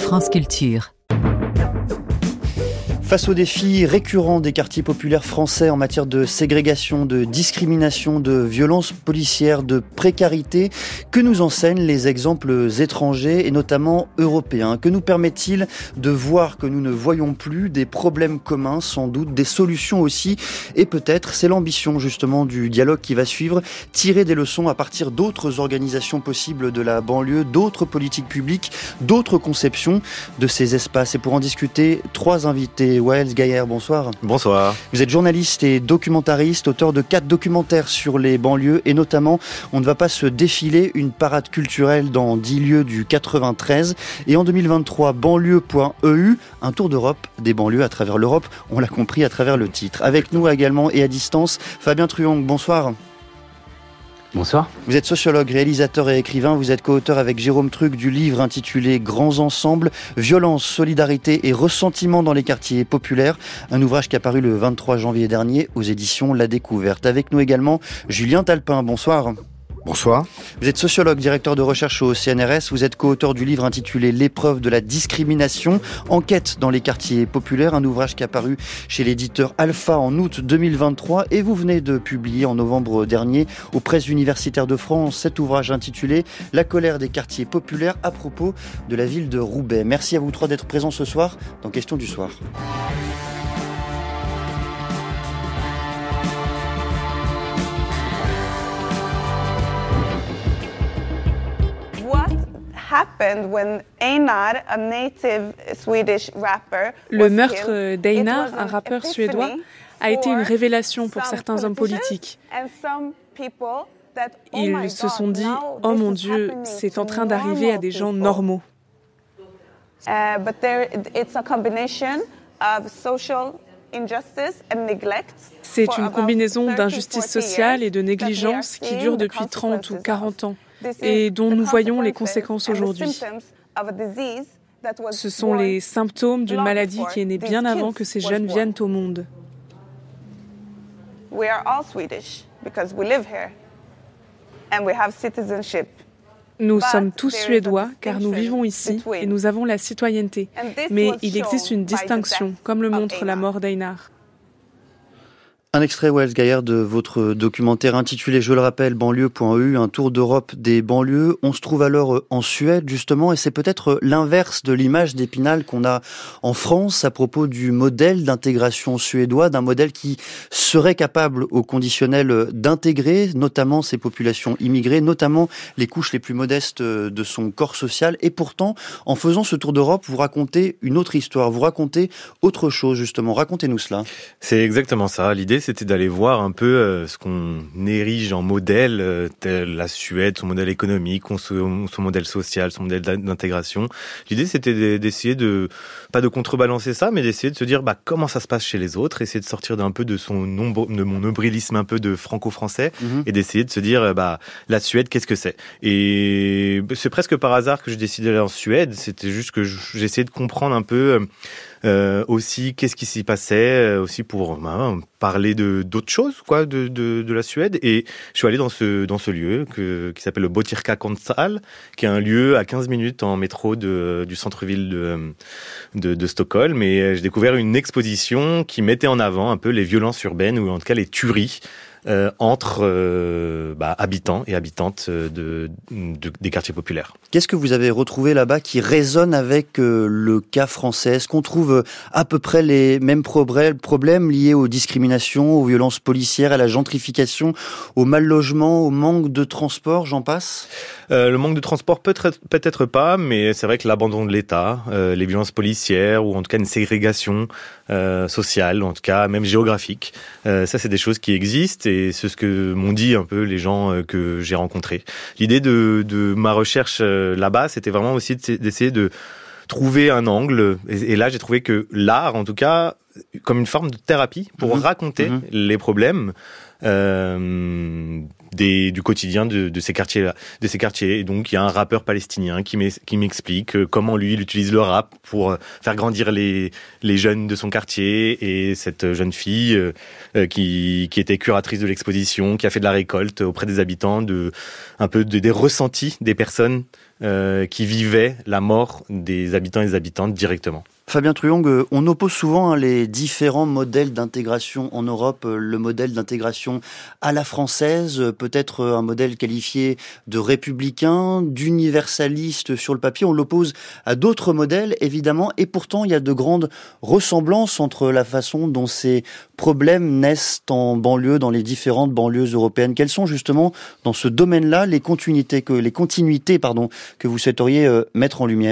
France Culture. Face aux défis récurrents des quartiers populaires français en matière de ségrégation, de discrimination, de violence policière, de précarité, que nous enseignent les exemples étrangers et notamment européens? Que nous permettent-ils de voir que nous ne voyons plus des problèmes communs, sans doute, des solutions aussi, et peut-être, c'est l'ambition justement du dialogue qui va suivre, tirer des leçons à partir d'autres organisations possibles de la banlieue, d'autres politiques publiques, d'autres conceptions de ces espaces. Et pour en discuter, trois invités. Waels Gaillard, bonsoir. Bonsoir. Vous êtes journaliste et documentariste, auteur de 4 documentaires sur les banlieues et notamment On ne va pas se défiler, une parade culturelle dans 10 lieux du 93 et en 2023 banlieue.eu, un tour d'Europe des banlieues à travers l'Europe, on l'a compris à travers le titre. Avec nous également et à distance, Fabien Truong, bonsoir. Bonsoir. Vous êtes sociologue, réalisateur et écrivain. Vous êtes co-auteur avec Jérôme Truc du livre intitulé Grands ensembles, violence, solidarité et ressentiment dans les quartiers populaires. Un ouvrage qui a paru le 23 janvier dernier aux éditions La Découverte. Avec nous également Julien Talpin. Bonsoir. Bonsoir. Vous êtes sociologue, directeur de recherche au CNRS. Vous êtes co-auteur du livre intitulé L'épreuve de la discrimination, enquête dans les quartiers populaires, un ouvrage qui a paru chez l'éditeur Alpha en août 2023 et vous venez de publier en novembre dernier aux presses universitaires de France cet ouvrage intitulé La colère des quartiers populaires à propos de la ville de Roubaix. Merci à vous trois d'être présents ce soir dans Question du soir. Le meurtre d'Einar, un rappeur suédois, a été une révélation pour certains hommes politiques. Ils se sont dit « Oh mon Dieu, c'est en train d'arriver à des gens normaux ». C'est une combinaison d'injustice sociale et de négligence qui dure depuis 30 ou 40 ans. Et dont nous voyons les conséquences aujourd'hui. Ce sont les symptômes d'une maladie qui est née bien avant que ces jeunes viennent au monde. Nous sommes tous suédois car nous vivons ici et nous avons la citoyenneté. Mais il existe une distinction, comme le montre la mort d'Einar. Un extrait, Waels Gaillard, de votre documentaire intitulé, je le rappelle, banlieue.eu, un tour d'Europe des banlieues. On se trouve alors en Suède, justement, et c'est peut-être l'inverse de l'image d'Épinal qu'on a en France à propos du modèle d'intégration suédois, d'un modèle qui serait capable au conditionnel d'intégrer notamment ces populations immigrées, notamment les couches les plus modestes de son corps social. Et pourtant, en faisant ce tour d'Europe, vous racontez une autre histoire, vous racontez autre chose, justement. Racontez-nous cela. C'est exactement ça. L'idée, c'était d'aller voir un peu ce qu'on érige en modèle, tel la Suède, son modèle économique, son modèle social, son modèle d'intégration. L'idée, c'était d'essayer pas de contrebalancer ça, mais d'essayer de se dire comment ça se passe chez les autres, essayer de sortir d'un peu de mon nombrilisme un peu de franco-français, et d'essayer de se dire la Suède, qu'est-ce que c'est? Et c'est presque par hasard que j'ai décidé d'aller en Suède. C'était juste que j'essayais de comprendre un peu aussi qu'est-ce qui s'y passait, aussi pour parler d'autres choses de la Suède. Et je suis allé dans ce lieu qui s'appelle le Botkyrka-Konsthall, qui est un lieu à 15 minutes en métro du centre-ville de Stockholm. Et j'ai découvert une exposition qui mettait en avant un peu les violences urbaines, ou en tout cas les tueries entre habitants et habitantes des quartiers populaires. Qu'est-ce que vous avez retrouvé là-bas qui résonne avec le cas français? Est-ce qu'on trouve à peu près les mêmes problèmes liés aux discriminations, aux violences policières, à la gentrification, au mal-logement, au manque de transport, j'en passe? Le manque de transport peut-être pas, mais c'est vrai que l'abandon de l'État, les violences policières, ou en tout cas une ségrégation sociale, en tout cas même géographique, ça c'est des choses qui existent et c'est ce que m'ont dit un peu les gens que j'ai rencontrés. L'idée de ma recherche là-bas, c'était vraiment aussi d'essayer de trouver un angle, et là j'ai trouvé que l'art, en tout cas, comme une forme de thérapie pour raconter les problèmes, du quotidien de ces quartiers-là, de ces quartiers. Et donc, il y a un rappeur palestinien qui m'explique comment lui, il utilise le rap pour faire grandir les jeunes de son quartier. Et cette jeune fille qui était curatrice de l'exposition, qui a fait de la récolte auprès des habitants, un peu des ressentis des personnes qui vivaient la mort des habitants et des habitantes directement. Fabien Truong, on oppose souvent les différents modèles d'intégration en Europe. Le modèle d'intégration à la française, peut-être un modèle qualifié de républicain, d'universaliste sur le papier. On l'oppose à d'autres modèles, évidemment, et pourtant il y a de grandes ressemblances entre la façon dont ces problèmes naissent en banlieue, dans les différentes banlieues européennes. Quelles sont justement, dans ce domaine-là, les continuités que vous souhaiteriez mettre en lumière ?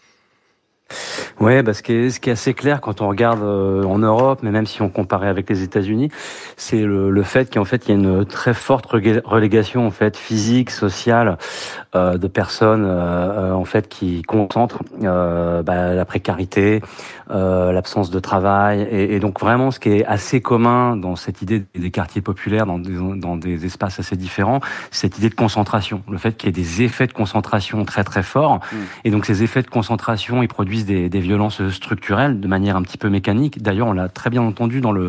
Ouais, ce qui est assez clair quand on regarde en Europe, mais même si on comparait avec les États-Unis, c'est le fait qu'en fait il y a une très forte relégation en fait physique, sociale de personnes en fait qui concentrent la précarité, l'absence de travail et donc vraiment ce qui est assez commun dans cette idée des quartiers populaires, dans des espaces assez différents, cette idée de concentration, le fait qu'il y ait des effets de concentration très très forts et donc ces effets de concentration ils produisent des violences structurelles de manière un petit peu mécanique. D'ailleurs, on l'a très bien entendu dans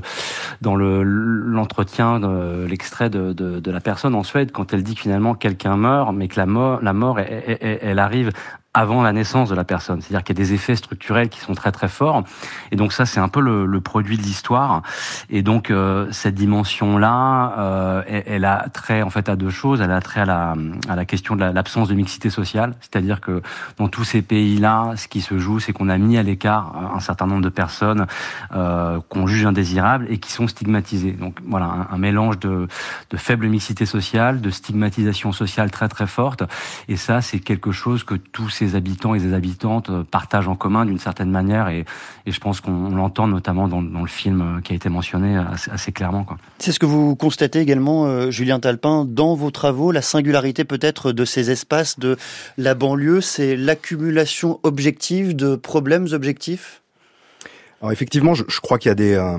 l'entretien, l'extrait de la personne en Suède, quand elle dit que finalement quelqu'un meurt, mais que la mort, elle arrive avant la naissance de la personne. C'est-à-dire qu'il y a des effets structurels qui sont très très forts. Et donc ça, c'est un peu le produit de l'histoire. Et donc cette dimension-là, elle a trait en fait à deux choses. Elle a trait à la question de l'absence de mixité sociale. C'est-à-dire que dans tous ces pays-là, ce qui se joue, c'est qu'on a mis à l'écart un certain nombre de personnes qu'on juge indésirables et qui sont stigmatisées. Donc voilà, un mélange de faible mixité sociale, de stigmatisation sociale très très forte. Et ça, c'est quelque chose que tous ces habitants et ces habitantes partagent en commun d'une certaine manière et je pense qu'on l'entend notamment dans le film qui a été mentionné assez clairement, quoi. C'est ce que vous constatez également, Julien Talpin, dans vos travaux, la singularité peut-être de ces espaces de la banlieue, c'est l'accumulation objective de problèmes objectifs ? Alors effectivement, je crois qu'il y a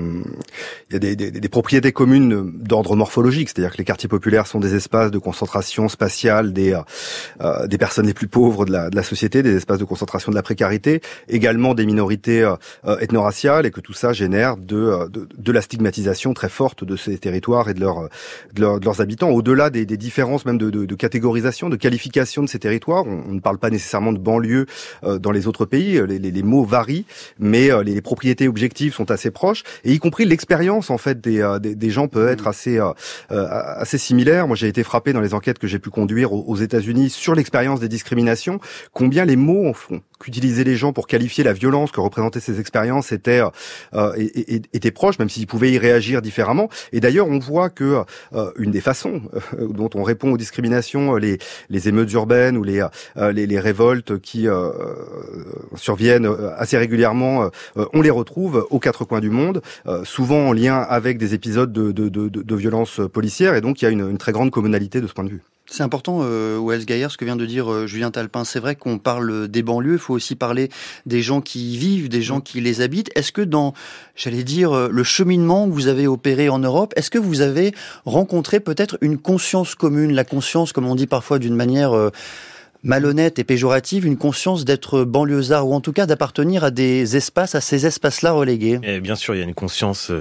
des propriétés communes d'ordre morphologique, c'est-à-dire que les quartiers populaires sont des espaces de concentration spatiale des personnes les plus pauvres de la société, des espaces de concentration de la précarité, également des minorités ethno-raciales, et que tout ça génère de la stigmatisation très forte de ces territoires et de leurs habitants. Au-delà des différences même de catégorisation, de qualification de ces territoires, on ne parle pas nécessairement de banlieue dans les autres pays, les mots varient, mais les propriétés objectives sont assez proches, et y compris l'expérience en fait des gens peut être assez similaire. Moi, j'ai été frappé dans les enquêtes que j'ai pu conduire aux États-Unis sur l'expérience des discriminations, combien les mots qu'utilisaient les gens pour qualifier la violence que représentaient ces expériences étaient proches, même s'ils pouvaient y réagir différemment. Et d'ailleurs, on voit que une des façons dont on répond aux discriminations, les émeutes urbaines ou les révoltes qui surviennent assez régulièrement, on les retrouve aux quatre coins du monde, souvent en lien avec des épisodes de violences policières, et donc il y a une très grande communalité de ce point de vue. C'est important, Waels Gaillard, ce que vient de dire Julien Talpin. C'est vrai qu'on parle des banlieues, il faut aussi parler des gens qui y vivent, des gens qui les habitent. Est-ce que dans, le cheminement que vous avez opéré en Europe, est-ce que vous avez rencontré peut-être une conscience commune, la conscience, comme on dit parfois d'une manière malhonnête et péjorative, une conscience d'être banlieusard, ou en tout cas d'appartenir à des espaces, à ces espaces-là relégués? Et bien sûr, il y a une conscience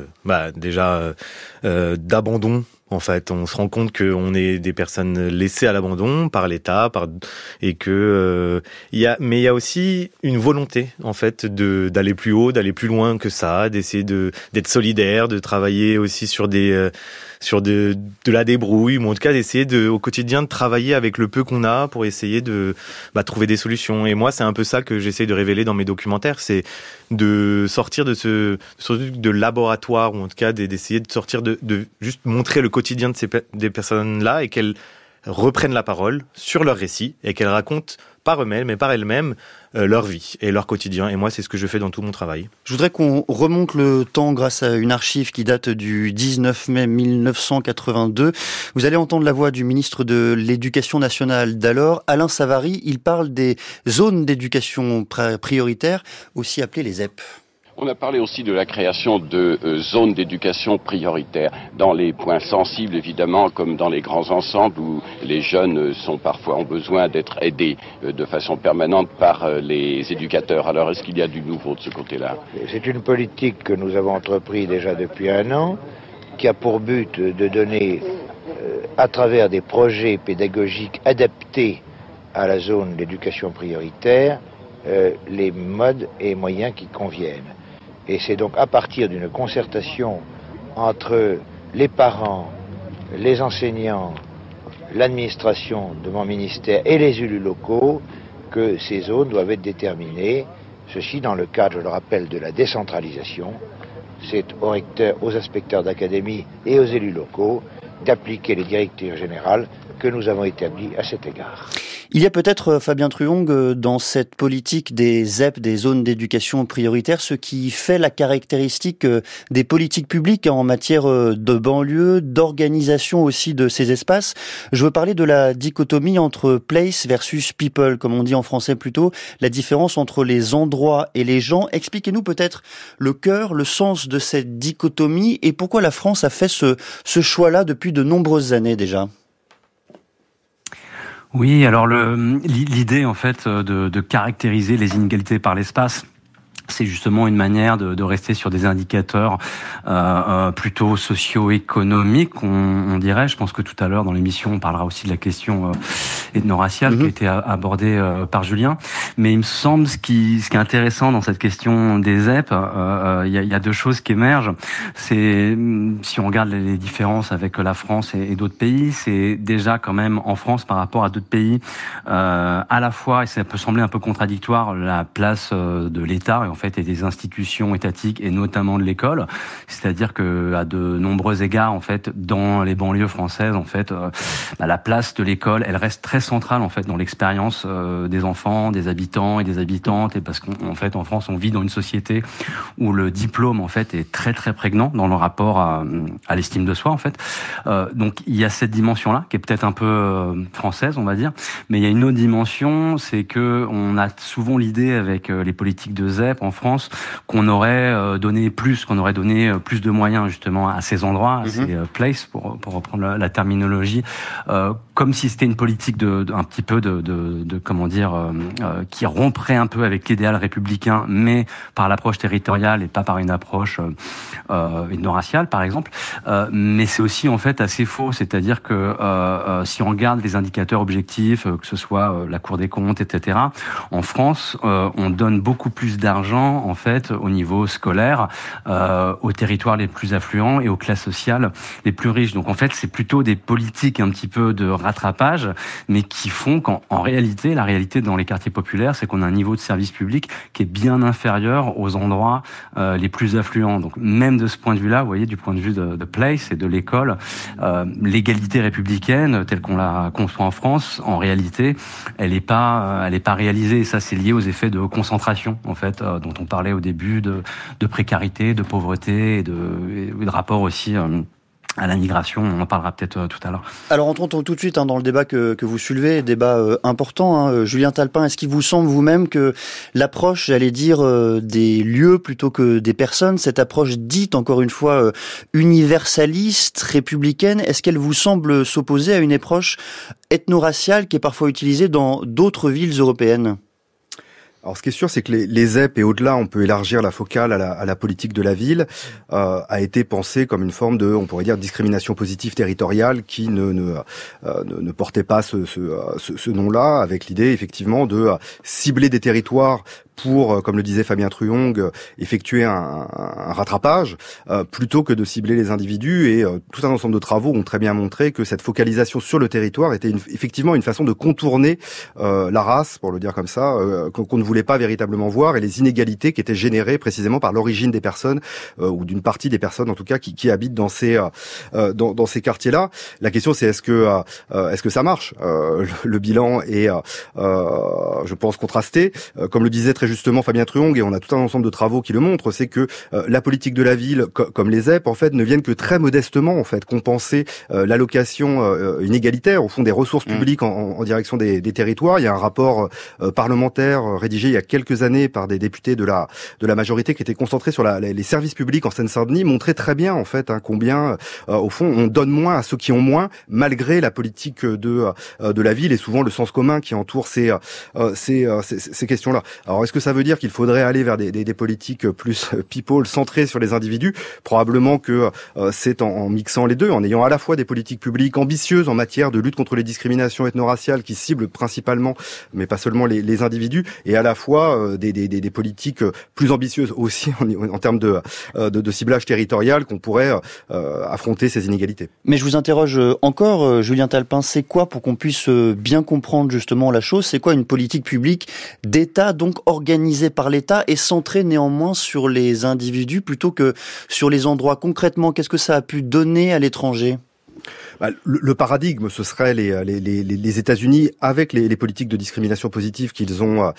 d'abandon. En fait, on se rend compte qu'on est des personnes laissées à l'abandon par l'État, et que il y a aussi une volonté en fait d'aller plus haut, d'aller plus loin que ça, d'essayer d'être solidaire, de travailler aussi sur de la débrouille, ou en tout cas d'essayer au quotidien de travailler avec le peu qu'on a pour essayer de trouver des solutions. Et moi, c'est un peu ça que j'essaie de révéler dans mes documentaires, c'est de sortir de laboratoire, ou en tout cas d'essayer de sortir de juste montrer le quotidien des personnes-là, et qu'elles reprennent la parole sur leur récit, et qu'elles racontent par eux-mêmes et par elles-mêmes leur vie et leur quotidien. Et moi, c'est ce que je fais dans tout mon travail. Je voudrais qu'on remonte le temps grâce à une archive qui date du 19 mai 1982. Vous allez entendre la voix du ministre de l'Éducation nationale d'alors, Alain Savary. Il parle des zones d'éducation prioritaire, aussi appelées les ZEP. On a parlé aussi de la création de zones d'éducation prioritaire dans les points sensibles, évidemment, comme dans les grands ensembles où les jeunes ont besoin d'être aidés de façon permanente par les éducateurs. Alors, est-ce qu'il y a du nouveau de ce côté-là? C'est une politique que nous avons entreprise déjà depuis 1 an, qui a pour but de donner, à travers des projets pédagogiques adaptés à la zone d'éducation prioritaire, les modes et moyens qui conviennent. Et c'est donc à partir d'une concertation entre les parents, les enseignants, l'administration de mon ministère et les élus locaux que ces zones doivent être déterminées. Ceci dans le cadre, je le rappelle, de la décentralisation. C'est aux recteurs, aux inspecteurs d'académie et aux élus locaux d'appliquer les directives générales que nous avons établies à cet égard. Il y a peut-être, Fabien Truong, dans cette politique des ZEP, des zones d'éducation prioritaire, ce qui fait la caractéristique des politiques publiques en matière de banlieue, d'organisation aussi de ces espaces. Je veux parler de la dichotomie entre place versus people, comme on dit en français plutôt, la différence entre les endroits et les gens. Expliquez-nous peut-être le cœur, le sens de cette dichotomie et pourquoi la France a fait ce choix-là depuis de nombreuses années déjà. Oui, alors l'idée en fait de caractériser les inégalités par l'espace, c'est justement une manière de rester sur des indicateurs plutôt socio-économiques, on dirait. Je pense que tout à l'heure dans l'émission on parlera aussi de la question ethno-raciale qui a été abordée par Julien. Mais il me semble ce qui est intéressant dans cette question des ZEP, il y a 2 choses qui émergent. C'est si on regarde les différences avec la France et d'autres pays, c'est déjà quand même en France par rapport à d'autres pays à la fois, et ça peut sembler un peu contradictoire, la place de l'État en fait et des institutions étatiques et notamment de l'école, c'est-à-dire que à de nombreux égards en fait dans les banlieues françaises en fait la place de l'école elle reste très centrale en fait dans l'expérience des enfants, des habitants et des habitantes, et parce qu'en fait en France on vit dans une société où le diplôme en fait est très très prégnant dans le rapport à l'estime de soi en fait. Donc il y a cette dimension là qui est peut-être un peu française on va dire, mais il y a une autre dimension, c'est que on a souvent l'idée avec les politiques de ZEP en France qu'on aurait donné plus de moyens justement à ces endroits, à ces places pour reprendre la terminologie, comme si c'était une politique un petit peu de comment dire qui romprait un peu avec l'idéal républicain, mais par l'approche territoriale et pas par une approche ethno-raciale par exemple. Mais c'est aussi en fait assez faux, c'est-à-dire que si on regarde les indicateurs objectifs, que ce soit la Cour des comptes, etc. En France, on donne beaucoup plus d'argent en fait au niveau scolaire aux territoires les plus affluents et aux classes sociales les plus riches. Donc en fait c'est plutôt des politiques un petit peu de rattrapage, mais qui font qu'en réalité, la réalité dans les quartiers populaires, c'est qu'on a un niveau de service public qui est bien inférieur aux endroits les plus affluents. Donc même de ce point de vue-là, vous voyez, du point de vue de place et de l'école, l'égalité républicaine telle qu'on la conçoit en France, en réalité, elle est pas réalisée. Et ça, c'est lié aux effets de concentration en fait dont on parlait au début, de précarité, de pauvreté et de rapport aussi à la migration. On en parlera peut-être tout à l'heure. Alors entrons tout de suite dans le débat que vous soulevez, débat important. Julien Talpin, est-ce qu'il vous semble vous-même que l'approche, j'allais dire, des lieux plutôt que des personnes, cette approche dite, encore une fois, universaliste, républicaine, est-ce qu'elle vous semble s'opposer à une approche ethno-raciale qui est parfois utilisée dans d'autres villes européennes ? Alors, ce qui est sûr, c'est que les ZEP et au-delà, on peut élargir la focale à la politique de la ville, a été pensé comme une forme de, on pourrait dire, discrimination positive territoriale qui ne portait pas ce nom-là, avec l'idée effectivement de cibler des territoires pour, comme le disait Fabien Truong, effectuer un rattrapage, plutôt que de cibler les individus. Et tout un ensemble de travaux ont très bien montré que cette focalisation sur le territoire était effectivement une façon de contourner la race, pour le dire comme ça, qu'on ne voulait pas véritablement voir, et les inégalités qui étaient générées précisément par l'origine des personnes, ou d'une partie des personnes en tout cas, qui habitent dans ces quartiers-là. La question c'est est-ce que ça marche ? Le bilan est, je pense, contrasté. Comme le disait très très justement Fabien Truong, et on a tout un ensemble de travaux qui le montrent, c'est que la politique de la ville, comme les ZEP, en fait, ne viennent que très modestement, en fait, compenser l'allocation inégalitaire, au fond, des ressources publiques en direction des territoires. Il y a un rapport parlementaire rédigé il y a quelques années par des députés de la majorité qui était concentré sur les services publics en Seine-Saint-Denis, montrait très bien, en fait, combien, au fond, on donne moins à ceux qui ont moins, malgré la politique de la ville et souvent le sens commun qui entoure ces questions-là. Alors, est-ce que ça veut dire qu'il faudrait aller vers des politiques plus people, centrées sur les individus? Probablement que c'est en mixant les deux, en ayant à la fois des politiques publiques ambitieuses en matière de lutte contre les discriminations ethno-raciales qui ciblent principalement, mais pas seulement les individus, et à la fois des politiques plus ambitieuses aussi en termes de ciblage territorial qu'on pourrait affronter ces inégalités. Mais je vous interroge encore, Julien Talpin, c'est quoi, pour qu'on puisse bien comprendre justement la chose, c'est quoi une politique publique d'État, donc organisée par l'État et centrée néanmoins sur les individus plutôt que sur les endroits? Concrètement, qu'est-ce que ça a pu donner à l'étranger? Le paradigme, ce serait les États-Unis avec les politiques de discrimination positive qu'ils ont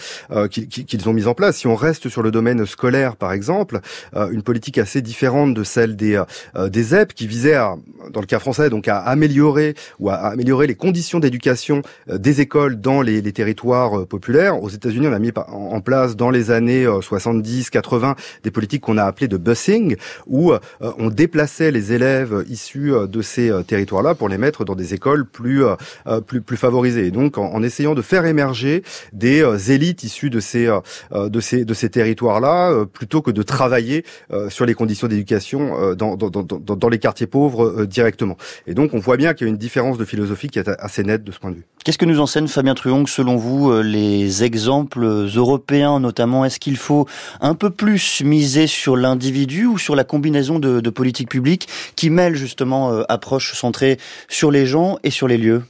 mis en place. Si on reste sur le domaine scolaire, par exemple, une politique assez différente de celle des ZEP qui visait dans le cas français, donc à améliorer les conditions d'éducation des écoles dans les territoires populaires. Aux États-Unis, on a mis en place dans les années 70-80 des politiques qu'on a appelées de busing, où on déplaçait les élèves issus de ces territoires-là pour les mettre dans des écoles plus favorisées. Et donc, en essayant de faire émerger des élites issues de ces territoires-là, plutôt que de travailler sur les conditions d'éducation dans les quartiers pauvres directement. Et donc, on voit bien qu'il y a une différence de philosophie qui est assez nette de ce point de vue. Qu'est-ce que nous enseigne Fabien Truong, selon vous, les exemples européens notamment? Est-ce qu'il faut un peu plus miser sur l'individu ou sur la combinaison de politiques publiques qui mêlent justement approche centrée sur les gens et sur les lieux?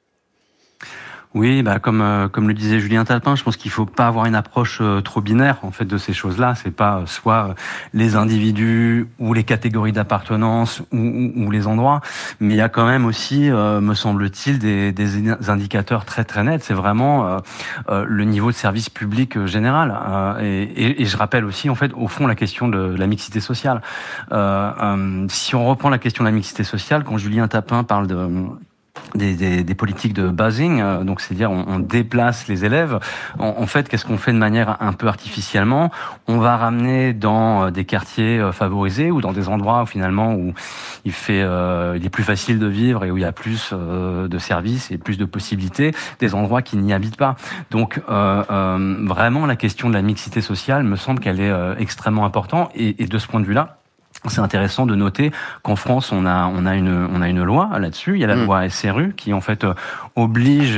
Oui, comme le disait Julien Talpin, je pense qu'il faut pas avoir une approche trop binaire en fait de ces choses-là. C'est pas soit les individus ou les catégories d'appartenance ou les endroits, mais il y a quand même aussi, me semble-t-il, des indicateurs très très nets. C'est vraiment le niveau de service public général. Et je rappelle aussi en fait au fond la question de la mixité sociale. Si on reprend la question de la mixité sociale, quand Julien Talpin parle des politiques de busing, donc c'est-à-dire on déplace les élèves. En fait, qu'est-ce qu'on fait de manière un peu artificiellement? On va ramener dans des quartiers favorisés ou dans des endroits où finalement où il est plus facile de vivre et où il y a plus de services et plus de possibilités, des endroits qui n'y habitent pas. Donc vraiment la question de la mixité sociale me semble qu'elle est extrêmement importante et de ce point de vue-là, c'est intéressant de noter qu'en France, on a une loi là-dessus. Il y a la loi SRU qui en fait oblige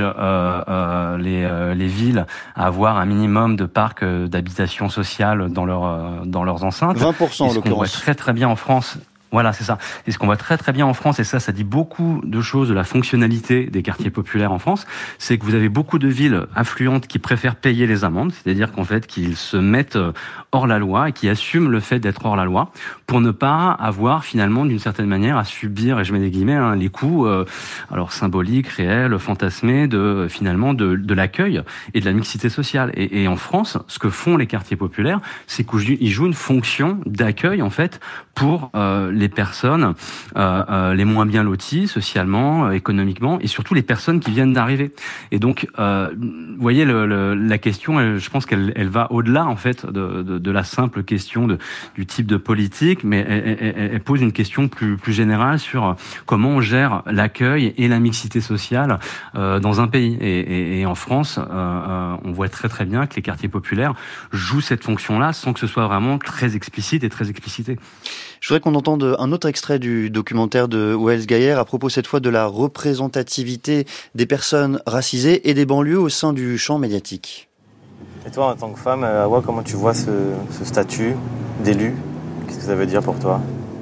les villes à avoir un minimum de parcs d'habitation sociale dans leurs enceintes. 20% en l'occurrence. Ce qu'on voit très très bien en France. Voilà, c'est ça. Et ce qu'on voit très très bien en France, et ça dit beaucoup de choses de la fonctionnalité des quartiers populaires en France, c'est que vous avez beaucoup de villes affluentes qui préfèrent payer les amendes, c'est-à-dire qu'en fait qu'ils se mettent hors la loi et qui assument le fait d'être hors la loi pour ne pas avoir finalement d'une certaine manière à subir, et je mets des guillemets, les coûts alors symboliques, réels, fantasmés de finalement de l'accueil et de la mixité sociale. Et en France, ce que font les quartiers populaires, c'est qu'ils jouent une fonction d'accueil en fait pour les personnes les moins bien loties socialement, économiquement, et surtout les personnes qui viennent d'arriver. Et donc, vous voyez, la question, je pense qu'elle va au-delà en fait de la simple question du type de politique, mais elle pose une question plus générale sur comment on gère l'accueil et la mixité sociale dans un pays. Et en France, on voit très très bien que les quartiers populaires jouent cette fonction-là sans que ce soit vraiment très explicite et très explicité. Je voudrais qu'on entende un autre extrait du documentaire de Waels Gaillard à propos cette fois de la représentativité des personnes racisées et des banlieues au sein du champ médiatique. Et toi, en tant que femme, Awa, comment tu vois ce statut d'élu? Qu'est-ce que ça veut dire pour toi?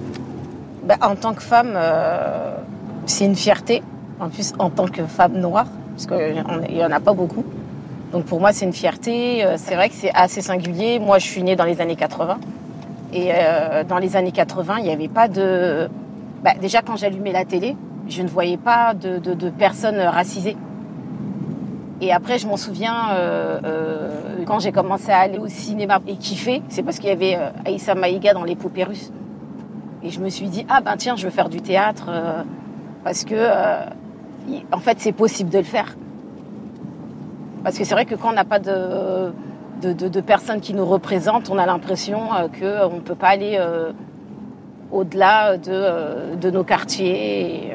En tant que femme, c'est une fierté. En plus, en tant que femme noire, parce qu'il n'y en a pas beaucoup. Donc pour moi, c'est une fierté. C'est vrai que c'est assez singulier. Moi, je suis née dans les années 80. Et dans les années 80, il n'y avait pas de... déjà, quand j'allumais la télé, je ne voyais pas de personnes racisées. Et après, je m'en souviens, quand j'ai commencé à aller au cinéma et kiffer, c'est parce qu'il y avait Aïssa Maïga dans Les Poupées Russes. Et je me suis dit, tiens, je veux faire du théâtre, parce que, en fait, c'est possible de le faire. Parce que c'est vrai que quand on n'a pas de personnes qui nous représentent, on a l'impression qu'on ne peut pas aller au-delà de nos quartiers.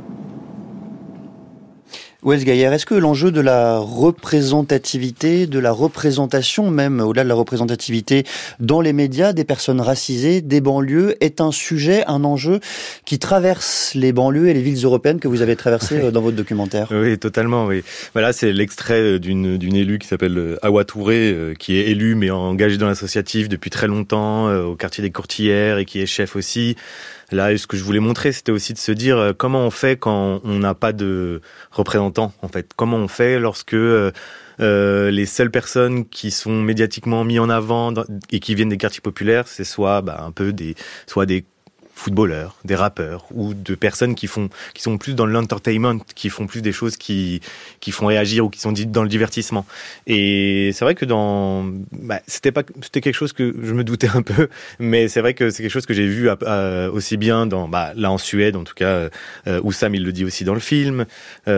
Wells Gaillard, est-ce que l'enjeu de la représentativité, de la représentation même, au-delà de la représentativité dans les médias, des personnes racisées, des banlieues, est un sujet, un enjeu qui traverse les banlieues et les villes européennes que vous avez traversées dans votre documentaire? Oui, totalement, oui. Voilà, c'est l'extrait d'une élue qui s'appelle Awa Touré, qui est élue mais engagée dans l'associatif depuis très longtemps, au quartier des Courtillères, et qui est chef aussi. Là, ce que je voulais montrer, c'était aussi de se dire comment on fait quand on n'a pas de représentants, en fait. Comment on fait lorsque les seules personnes qui sont médiatiquement mises en avant et qui viennent des quartiers populaires, c'est soit des footballeurs, des rappeurs, ou de personnes qui sont plus dans l'entertainment, qui font plus des choses qui font réagir ou qui sont dites dans le divertissement. Et c'est vrai que c'était quelque chose que je me doutais un peu, mais c'est vrai que c'est quelque chose que j'ai vu aussi bien là en Suède, en tout cas, Oussam il le dit aussi dans le film,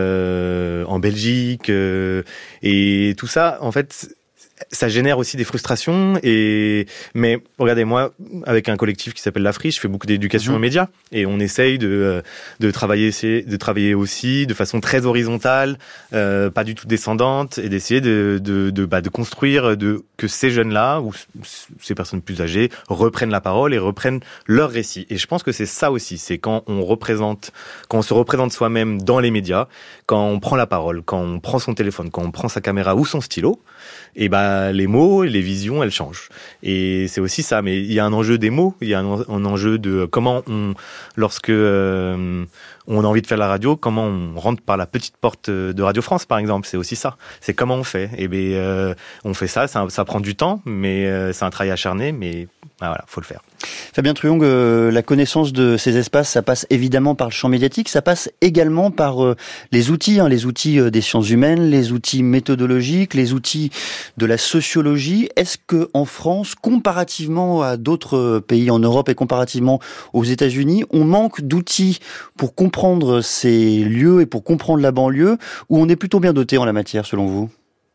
en Belgique, et tout ça, en fait, ça génère aussi des frustrations. Mais regardez, moi, avec un collectif qui s'appelle La Friche, je fais beaucoup d'éducation aux médias, et on essaye de travailler aussi de façon très horizontale, pas du tout descendante, et d'essayer de construire que ces jeunes-là ou ces personnes plus âgées reprennent la parole et reprennent leur récit. Et je pense que c'est ça aussi, c'est quand on se représente soi-même dans les médias, quand on prend la parole, quand on prend son téléphone, quand on prend sa caméra ou son stylo, et les mots et les visions, elles changent. Et c'est aussi ça. Mais il y a un enjeu des mots, il y a un enjeu de comment lorsque on a envie de faire la radio, comment on rentre par la petite porte de Radio France, par exemple. C'est aussi ça. C'est comment on fait. On fait ça prend du temps, mais c'est un travail acharné, mais voilà, faut le faire. Fabien Truong, la connaissance de ces espaces, ça passe évidemment par le champ médiatique, ça passe également par les outils des sciences humaines, les outils méthodologiques, les outils de la sociologie. Est-ce que en France, comparativement à d'autres pays en Europe et comparativement aux États-Unis, on manque d'outils pour comprendre ces lieux et pour comprendre la banlieue, ou on est plutôt bien doté en la matière, selon vous?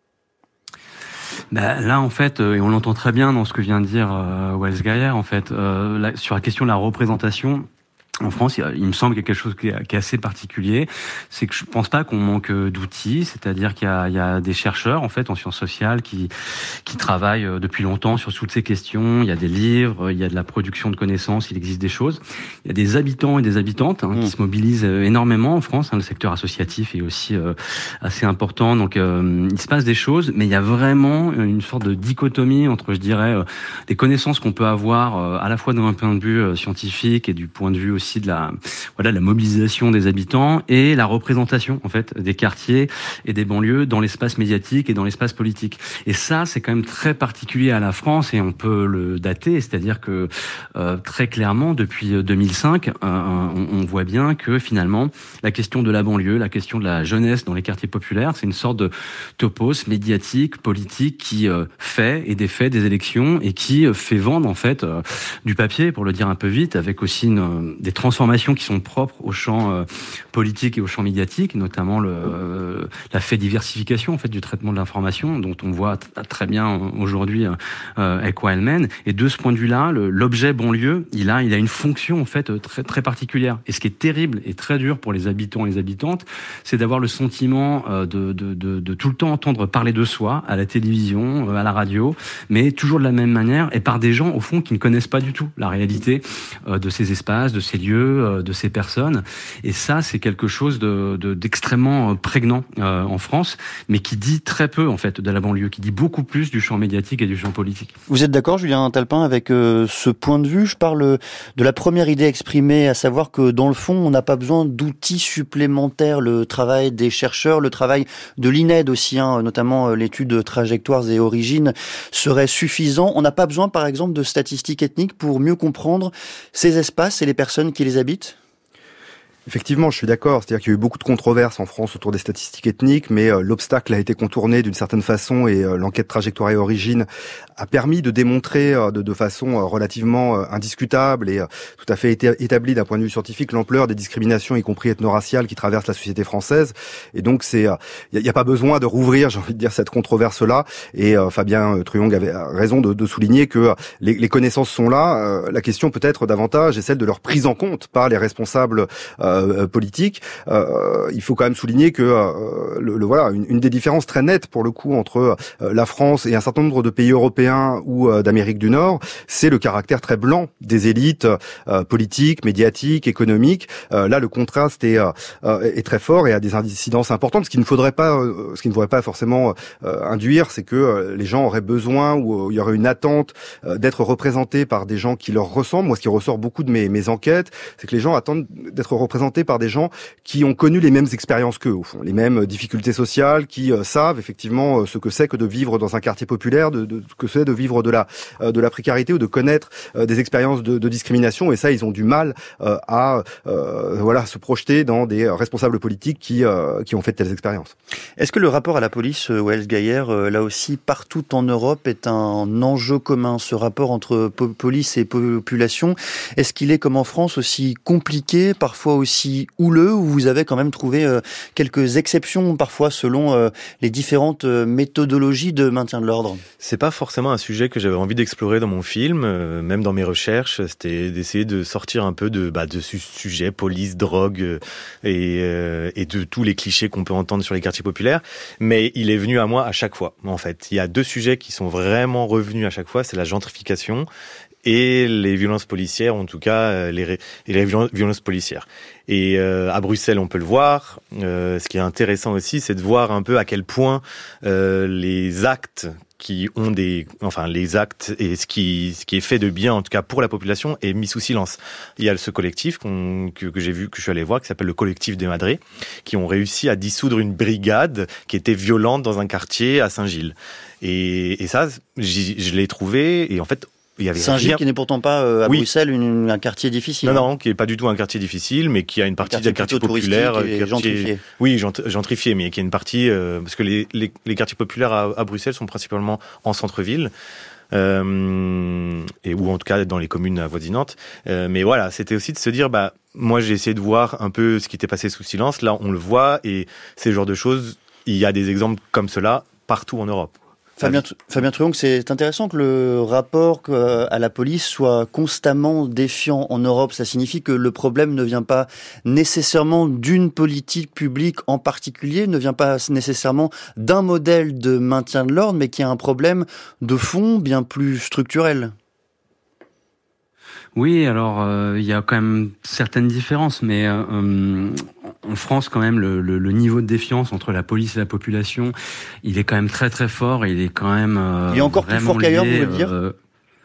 Là, en fait, et on l'entend très bien dans ce que vient de dire Wells Gaillard, en fait, sur la question de la représentation. En France, il me semble qu'il y a quelque chose qui est assez particulier, c'est que je pense pas qu'on manque d'outils, c'est-à-dire qu'il y a des chercheurs en fait en sciences sociales qui travaillent depuis longtemps sur toutes ces questions. Il y a des livres, il y a de la production de connaissances, il existe des choses. Il y a des habitants et des habitantes qui se mobilisent énormément en France. Le secteur associatif est aussi assez important, donc il se passe des choses, mais il y a vraiment une sorte de dichotomie entre, je dirais, des connaissances qu'on peut avoir à la fois d'un point de vue scientifique et du point de vue aussi de la mobilisation des habitants et la représentation en fait des quartiers et des banlieues dans l'espace médiatique et dans l'espace politique. Et ça, c'est quand même très particulier à la France et on peut le dater, c'est-à-dire que très clairement depuis 2005, on voit bien que finalement la question de la banlieue, la question de la jeunesse dans les quartiers populaires, c'est une sorte de topos médiatique, politique qui fait et défait des élections et qui fait vendre en fait du papier, pour le dire un peu vite, avec aussi des transformations qui sont propres au champ politique et au champ médiatique, notamment la fait diversification en fait du traitement de l'information, dont on voit très bien aujourd'hui avec quoi elle mène. Et de ce point de vue-là, l'objet banlieue, il a une fonction en fait très très particulière. Et ce qui est terrible et très dur pour les habitants et les habitantes, c'est d'avoir le sentiment de tout le temps entendre parler de soi à la télévision, à la radio, mais toujours de la même manière et par des gens au fond qui ne connaissent pas du tout la réalité de ces espaces, de ces lieux, de ces personnes. Et ça, c'est quelque chose d'extrêmement prégnant en France, mais qui dit très peu en fait de la banlieue, qui dit beaucoup plus du champ médiatique et du champ politique. Vous êtes d'accord, Julien Talpin, avec ce point de vue? Je parle de la première idée exprimée, à savoir que dans le fond, on n'a pas besoin d'outils supplémentaires. Le travail des chercheurs, le travail de l'INED aussi, notamment l'étude Trajectoires et Origines, serait suffisant. On n'a pas besoin, par exemple, de statistiques ethniques pour mieux comprendre ces espaces et les personnes qui les habitent? Effectivement, je suis d'accord. C'est-à-dire qu'il y a eu beaucoup de controverses en France autour des statistiques ethniques, mais l'obstacle a été contourné d'une certaine façon et l'enquête Trajectoire et Origine a permis de démontrer de façon relativement indiscutable et tout à fait établie d'un point de vue scientifique l'ampleur des discriminations, y compris ethno-raciales, qui traversent la société française. Et donc, il n'y a pas besoin de rouvrir, j'ai envie de dire, cette controverse-là. Et Fabien Truong avait raison de souligner que les connaissances sont là. La question peut-être davantage est celle de leur prise en compte par les responsables politique. Il faut quand même souligner que voilà, une des différences très nettes pour le coup entre la France et un certain nombre de pays européens ou d'Amérique du Nord, c'est le caractère très blanc des élites politiques, médiatiques, économiques. Là, le contraste est très fort et a des incidences importantes. Ce qui ne faudrait pas forcément induire, c'est que les gens auraient besoin ou il y aurait une attente d'être représentés par des gens qui leur ressemblent. Moi, ce qui ressort beaucoup de mes enquêtes, c'est que les gens attendent d'être représentés par des gens qui ont connu les mêmes expériences qu'eux, au fond, les mêmes difficultés sociales, qui savent effectivement ce que c'est que de vivre dans un quartier populaire, que c'est de vivre de la précarité ou de connaître des expériences de discrimination. Et ça, ils ont du mal à se projeter dans des responsables politiques qui ont fait de telles expériences. Est-ce que le rapport à la police, Waels Gaillard, là aussi, partout en Europe, est un enjeu commun, ce rapport entre police et population? Est-ce qu'il est, comme en France, aussi compliqué, parfois aussi houleux, où vous avez quand même trouvé quelques exceptions, parfois, selon les différentes méthodologies de maintien de l'ordre? C'est pas forcément un sujet que j'avais envie d'explorer dans mon film, même dans mes recherches, c'était d'essayer de sortir un peu de ce sujet, police, drogue, et de tous les clichés qu'on peut entendre sur les quartiers populaires. Mais il est venu à moi à chaque fois, en fait. Il y a deux sujets qui sont vraiment revenus à chaque fois, c'est la gentrification et les violences policières, en tout cas les violences policières. Et à Bruxelles, on peut le voir. Ce qui est intéressant aussi, c'est de voir un peu à quel point les actes les actes et ce qui est fait de bien, en tout cas pour la population, est mis sous silence. Il y a ce collectif que j'ai vu, que je suis allé voir, qui s'appelle le collectif des Madrés, qui ont réussi à dissoudre une brigade qui était violente dans un quartier à Saint-Gilles. Et ça, je l'ai trouvé, et en fait, Saint-Gilles, qui n'est pourtant pas à Bruxelles un quartier difficile. Non, qui n'est pas du tout un quartier difficile, mais qui a une partie des quartiers populaires, gentrifié. Oui, gentrifié, mais qui a une partie parce que les quartiers populaires à Bruxelles sont principalement en centre-ville. Et ou en tout cas dans les communes avoisinantes. Mais voilà, c'était aussi de se dire, moi j'ai essayé de voir un peu ce qui était passé sous silence. Là, on le voit, et ces genres de choses, il y a des exemples comme cela partout en Europe. Fabien Truong, c'est intéressant que le rapport à la police soit constamment défiant en Europe. Ça signifie que le problème ne vient pas nécessairement d'une politique publique en particulier, ne vient pas nécessairement d'un modèle de maintien de l'ordre, mais qu'il y a un problème de fond bien plus structurel. Oui, alors il y a quand même certaines différences, mais en France, quand même, le niveau de défiance entre la police et la population, il est quand même très très fort. Il est quand même il est encore plus fort qu'ailleurs, vous voulez dire?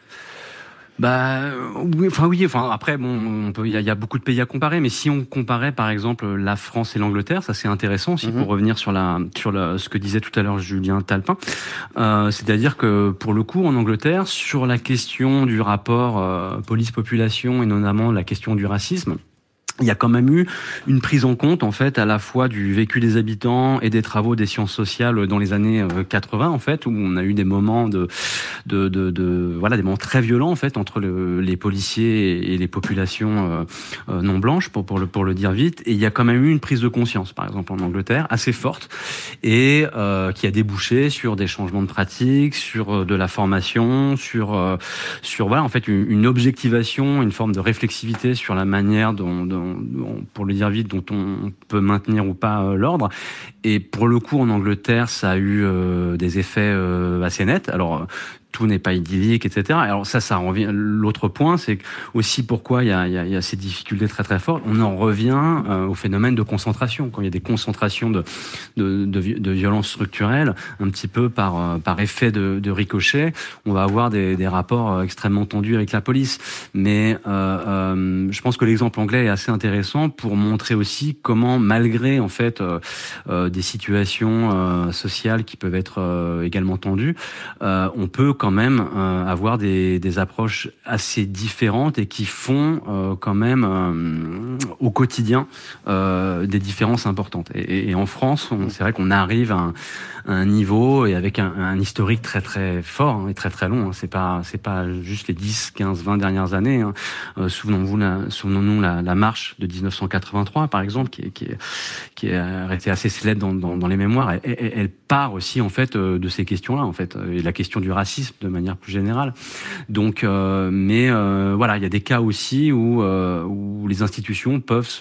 Oui. Après, il y a beaucoup de pays à comparer, mais si on comparait, par exemple, la France et l'Angleterre, ça c'est intéressant aussi pour revenir sur ce que disait tout à l'heure Julien Talpin. C'est-à-dire que, pour le coup, en Angleterre, sur la question du rapport police-population et notamment la question du racisme, il y a quand même eu une prise en compte, en fait, à la fois du vécu des habitants et des travaux des sciences sociales dans les années 80, en fait, où on a eu des moments des moments très violents, en fait, entre les policiers et les populations non blanches, pour le dire vite. Et il y a quand même eu une prise de conscience, par exemple, en Angleterre, assez forte, et qui a débouché sur des changements de pratiques, sur de la formation, sur en fait, une objectivation, une forme de réflexivité sur la manière pour le dire vite, dont on peut maintenir ou pas l'ordre. Et pour le coup, en Angleterre, ça a eu des effets assez nets. Alors, tout n'est pas idyllique, etc. Alors ça revient. L'autre point, c'est aussi pourquoi il y a ces difficultés très très fortes. On en revient au phénomène de concentration. Quand il y a des concentrations de violences structurelles, un petit peu par effet de ricochet, on va avoir des rapports extrêmement tendus avec la police. Mais je pense que l'exemple anglais est assez intéressant pour montrer aussi comment, malgré en fait des situations sociales qui peuvent être également tendues, on peut quand même avoir des approches assez différentes et qui font quand même au quotidien des différences importantes. Et en France, c'est vrai qu'on arrive à un niveau et avec un historique très très fort et très très long. C'est pas juste les 10, 15, 20 dernières années. Souvenons-nous la marche de 1983 par exemple, qui est restée assez célèbre dans les mémoires. Elle part aussi en fait de ces questions-là en fait, et la question du racisme de manière plus générale. Donc, voilà, il y a des cas aussi où les institutions peuvent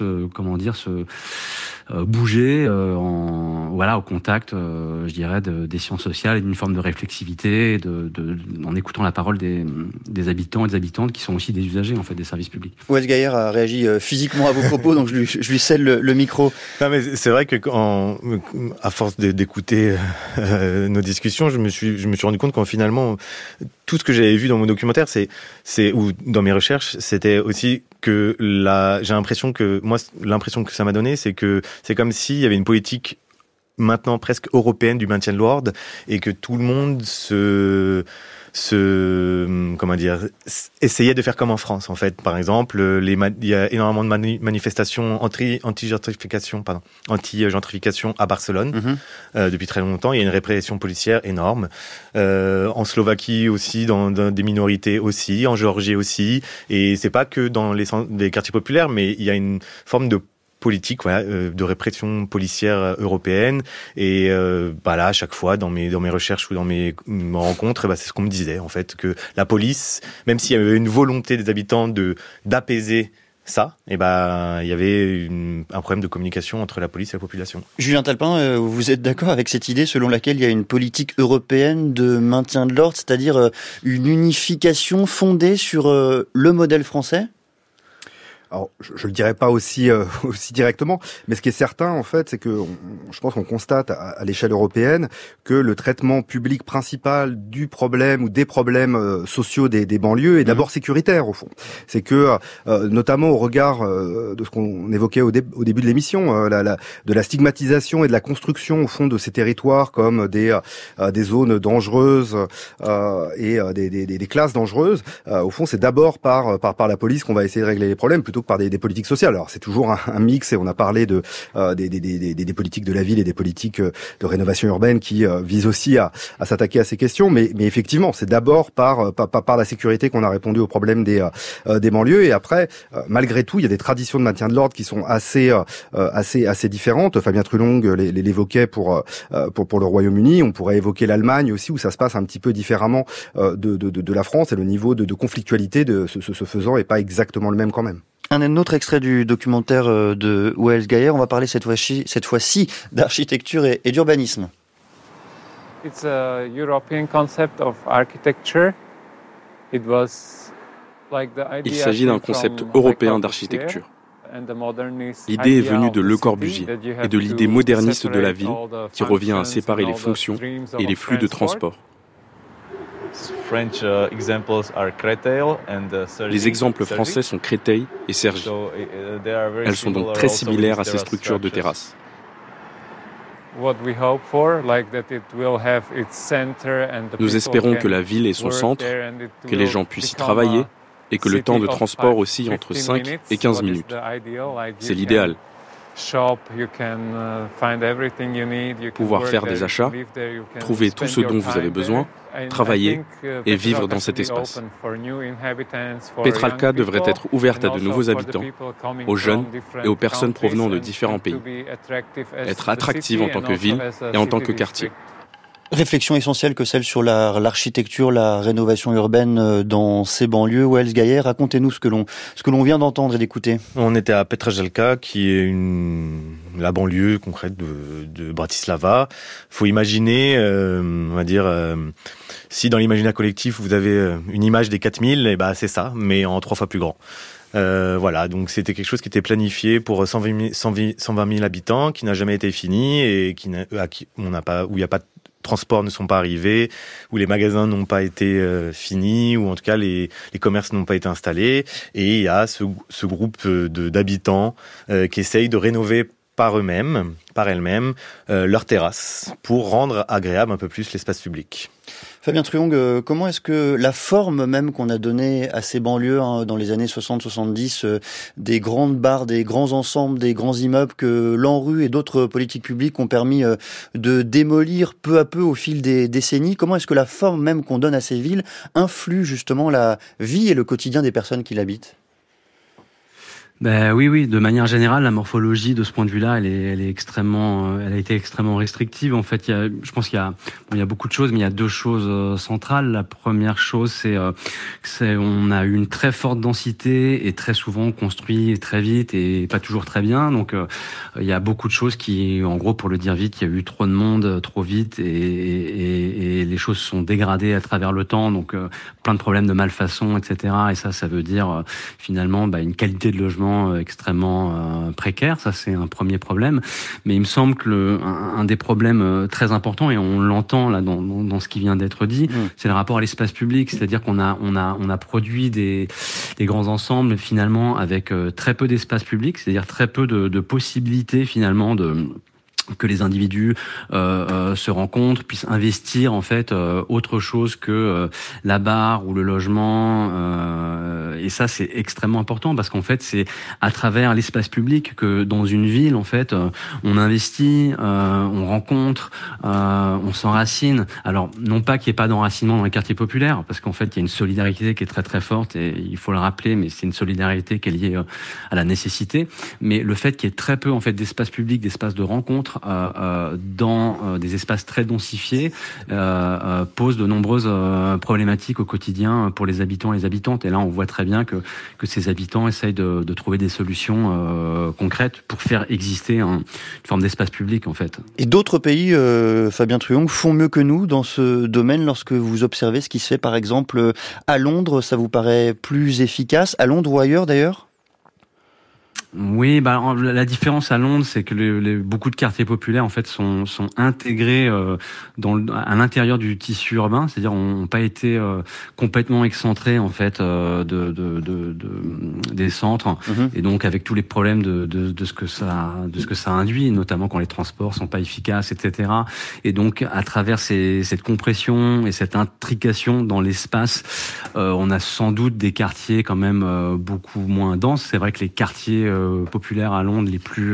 bouger au contact, je dirais, des sciences sociales et d'une forme de réflexivité, en écoutant la parole des habitants et des habitantes qui sont aussi des usagers en fait des services publics. Waels Gaillard a réagi physiquement à vos propos, donc je lui cède le micro. Non, mais c'est vrai que à force d'écouter nos discussions, je me suis rendu compte qu'en finalement tout ce que j'avais vu dans mon documentaire, ou dans mes recherches, c'était aussi que j'ai l'impression que ça m'a donné, c'est que c'est comme s'il y avait une politique maintenant presque européenne du maintien de l'ordre et que tout le monde essayait de faire comme en France en fait. Par exemple, il y a énormément de manifestations anti-gentrification à Barcelone depuis très longtemps. Il y a une répression policière énorme. En Slovaquie aussi, dans des minorités aussi, en Géorgie aussi. Et c'est pas que dans les quartiers populaires, mais il y a une forme de politique, de répression policière européenne. Et là, à chaque fois, dans mes recherches ou dans mes rencontres, c'est ce qu'on me disait, en fait, que la police, même s'il y avait une volonté des habitants d'apaiser ça, il y avait un problème de communication entre la police et la population. Julien Talpin, vous êtes d'accord avec cette idée selon laquelle il y a une politique européenne de maintien de l'ordre, c'est-à-dire une unification fondée sur le modèle français ? Alors, je le dirais pas aussi directement, mais ce qui est certain, en fait, c'est que je pense qu'on constate à l'échelle européenne que le traitement public principal du problème ou des problèmes sociaux des banlieues est d'abord sécuritaire, au fond. C'est que, notamment au regard de ce qu'on évoquait au début de l'émission, de la stigmatisation et de la construction, au fond, de ces territoires comme des zones dangereuses et des classes dangereuses, au fond, c'est d'abord par la police qu'on va essayer de régler les problèmes, plutôt que par des politiques sociales. Alors c'est toujours un mix, et on a parlé des politiques de la ville et des politiques de rénovation urbaine qui visent aussi à s'attaquer à ces questions, mais effectivement c'est d'abord par la sécurité qu'on a répondu aux problèmes des banlieues, et après malgré tout il y a des traditions de maintien de l'ordre qui sont assez différentes. Fabien Trulong l'évoquait pour le Royaume-Uni. On pourrait évoquer l'Allemagne aussi, où ça se passe un petit peu différemment de la France, et le niveau de conflictualité de ce faisant est pas exactement le même quand même. Un autre extrait du documentaire de Waels Gaillard. On va parler cette fois-ci d'architecture et d'urbanisme. It's a European concept of architecture. It was like the idea. Il s'agit d'un concept européen d'architecture. L'idée est venue de Le Corbusier et de l'idée moderniste de la ville qui revient à séparer les fonctions et les flux de transport. Les exemples français sont Créteil et Cergy. Elles sont donc très similaires à ces structures de terrasse. Nous espérons que la ville ait son centre, que les gens puissent y travailler et que le temps de transport oscille entre 5 et 15 minutes. C'est l'idéal. Pouvoir faire des achats, trouver tout ce dont vous avez besoin, travailler et vivre dans cet espace. Petralka devrait être ouverte à de nouveaux habitants, aux jeunes et aux personnes provenant de différents pays. Être attractive en tant que ville et en tant que quartier. Réflexion essentielle que celle sur l'architecture, la rénovation urbaine dans ces banlieues. Waels Gaillard, racontez-nous ce que l'on vient d'entendre et d'écouter. On était à Petržalka, qui est la banlieue concrète de Bratislava. Faut imaginer, on va dire, si dans l'imaginaire collectif vous avez une image des 4000, c'est ça, mais en 3 fois plus grand. Voilà, donc c'était quelque chose qui était planifié pour 120 000 habitants, qui n'a jamais été fini et où il n'y a pas de transports ne sont pas arrivés, où les magasins n'ont pas été finis, ou en tout cas les commerces n'ont pas été installés, et il y a ce groupe d'habitants qui essayent de rénover par elles-mêmes, leur terrasse, pour rendre agréable un peu plus l'espace public. Fabien Truong, comment est-ce que la forme même qu'on a donnée à ces banlieues dans les années 60-70, des grandes barres, des grands ensembles, des grands immeubles que l'ANRU et d'autres politiques publiques ont permis de démolir peu à peu au fil des décennies, comment est-ce que la forme même qu'on donne à ces villes influe justement la vie et le quotidien des personnes qui l'habitent ? Oui, de manière générale, la morphologie de ce point de vue-là, elle est extrêmement, elle a été extrêmement restrictive. En fait, je pense qu'il y a beaucoup de choses, mais il y a deux choses centrales. La première chose, c'est on a eu une très forte densité et très souvent construit très vite et pas toujours très bien. Donc, il y a beaucoup de choses qui, en gros, pour le dire vite, il y a eu trop de monde, trop vite et les choses sont dégradées à travers le temps. Donc, plein de problèmes de malfaçon, etc. Et ça veut dire finalement une qualité de logement extrêmement précaire. Ça, c'est un premier problème. Mais il me semble que un des problèmes très importants, et on l'entend là dans ce qui vient d'être dit, c'est le rapport à l'espace public. C'est-à-dire qu'on a produit des grands ensembles finalement avec très peu d'espace public, c'est-à-dire très peu de possibilités finalement que les individus se rencontrent, puissent investir en fait autre chose que la barre ou le logement, et ça c'est extrêmement important parce qu'en fait c'est à travers l'espace public que dans une ville en fait on investit, on rencontre, on s'enracine. Alors non pas qu'il n'y ait pas d'enracinement dans les quartiers populaires, parce qu'en fait il y a une solidarité qui est très très forte et il faut le rappeler, mais c'est une solidarité qui est liée à la nécessité. Mais le fait qu'il y ait très peu en fait d'espace public, d'espace de rencontre dans des espaces très densifiés pose de nombreuses problématiques au quotidien pour les habitants et les habitantes. Et là, on voit très bien que ces habitants essayent de trouver des solutions concrètes pour faire exister une forme d'espace public, en fait. Et d'autres pays, Fabien Truong, font mieux que nous dans ce domaine lorsque vous observez ce qui se fait, par exemple, à Londres. Ça vous paraît plus efficace, à Londres ou ailleurs, d'ailleurs ? Oui, la différence à Londres, c'est que beaucoup de quartiers populaires en fait sont intégrés à l'intérieur du tissu urbain, c'est-à-dire n'ont pas été complètement excentrés en fait des centres, et donc avec tous les problèmes de ce que ça induit, notamment quand les transports sont pas efficaces, etc. Et donc à travers cette compression et cette intrication dans l'espace, on a sans doute des quartiers quand même beaucoup moins denses. C'est vrai que les quartiers populaires à Londres, les plus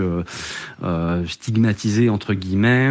stigmatisés entre guillemets,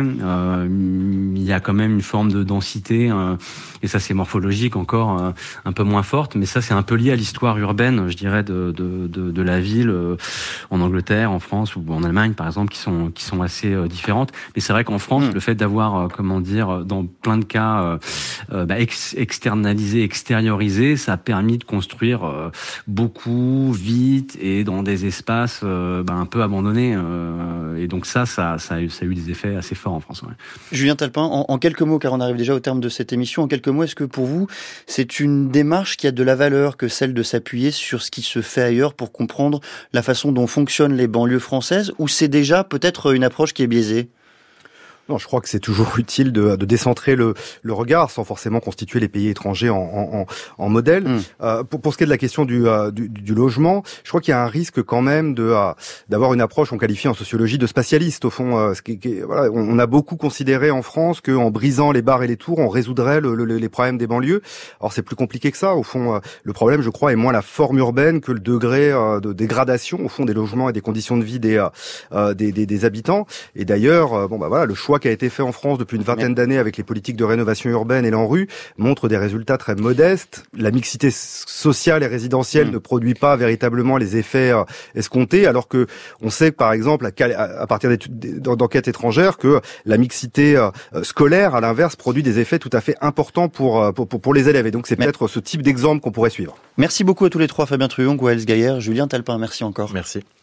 il y a quand même une forme de densité, et ça c'est morphologique encore un peu moins forte, mais ça c'est un peu lié à l'histoire urbaine, je dirais, de la ville en Angleterre, en France ou en Allemagne par exemple, qui sont assez différentes. Mais c'est vrai qu'en France, le fait d'avoir dans plein de cas externalisé, extériorisé, ça a permis de construire beaucoup vite et dans des espaces un peu abandonnés, et donc ça a eu des effets assez forts en France. Ouais. Julien Talpin, en quelques mots, car on arrive déjà au terme de cette émission, en quelques mots, est-ce que pour vous c'est une démarche qui a de la valeur que celle de s'appuyer sur ce qui se fait ailleurs pour comprendre la façon dont fonctionnent les banlieues françaises, ou c'est déjà peut-être une approche qui est biaisée ? Non, je crois que c'est toujours utile de décentrer le regard sans forcément constituer les pays étrangers en modèle. Pour ce qui est de la question du logement, je crois qu'il y a un risque quand même d'avoir une approche qu'on qualifie en sociologie de spatialiste. Au fond, voilà, on a beaucoup considéré en France qu'en brisant les barres et les tours, on résoudrait les problèmes des banlieues. Alors c'est plus compliqué que ça. Au fond, le problème, je crois, est moins la forme urbaine que le degré de dégradation au fond des logements et des conditions de vie des habitants. Et d'ailleurs, voilà, le choix qui a été fait en France depuis une vingtaine d'années avec les politiques de rénovation urbaine et l'ANRU montre des résultats très modestes. La mixité sociale et résidentielle ne produit pas véritablement les effets escomptés, alors que on sait par exemple à partir d'enquêtes étrangères que la mixité scolaire, à l'inverse, produit des effets tout à fait importants pour les élèves. Et donc c'est peut-être ce type d'exemple qu'on pourrait suivre. Merci beaucoup à tous les trois, Fabien Truong, Waels Gaillard, Julien Talpin. Merci encore. Merci.